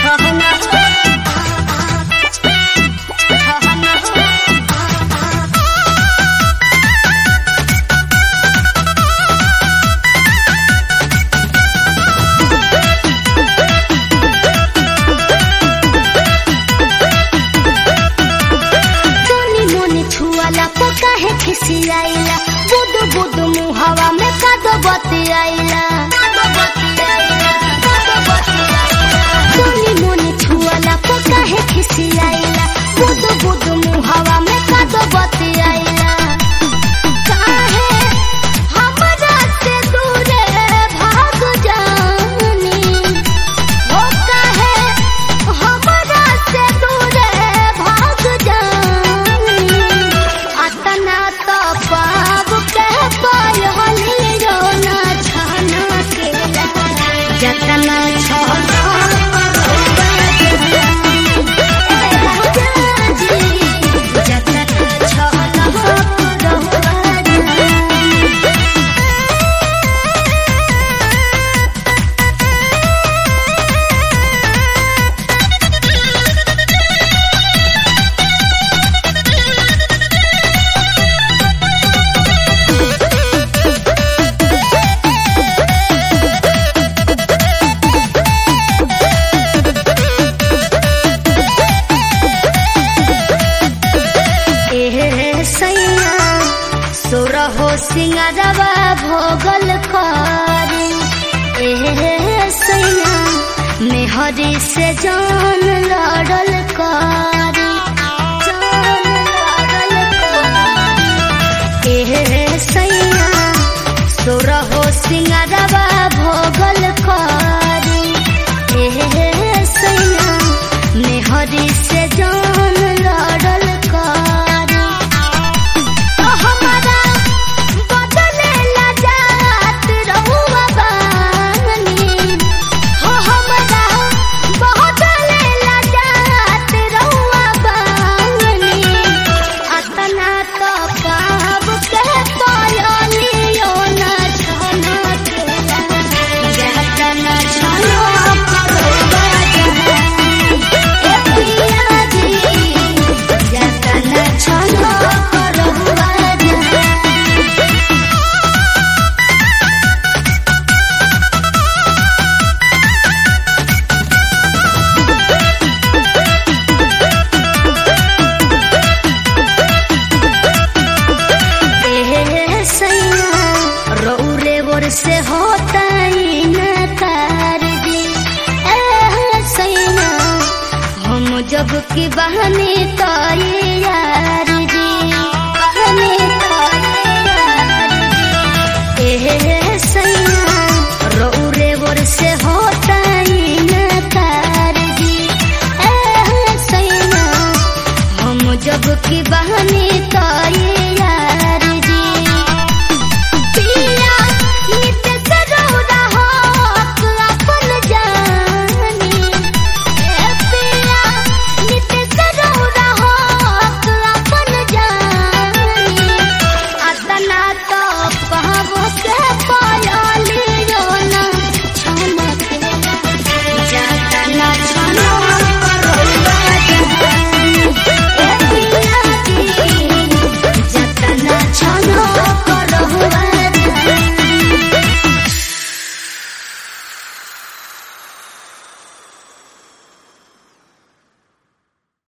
खिसियाइला बुद बुद मुहावा में कादो बतियाइला सोनी मोनी छुआला को काहे खिसियाइला बुद बुद मुहावा में कादो बतियाइला काहे हमरा से दूरे भाग जानी हो काहे हमरा से दूरे भाग जानी अतना तो पाप के पायलियो ना छाना केला जतना छाना सुरहो सिंगरवा भोगल करी सैया मेहरी से जान लड़ल करी सैया सुरहो सिंगरवा भोगल करी सैया मेहरी से जान लड़ल करी से होता ही न कर दी सैया हम जब की बहनी तो यार दी बहनी तो सैया रौरे वर से होता ही न कर दी सैया हम जब की बहनी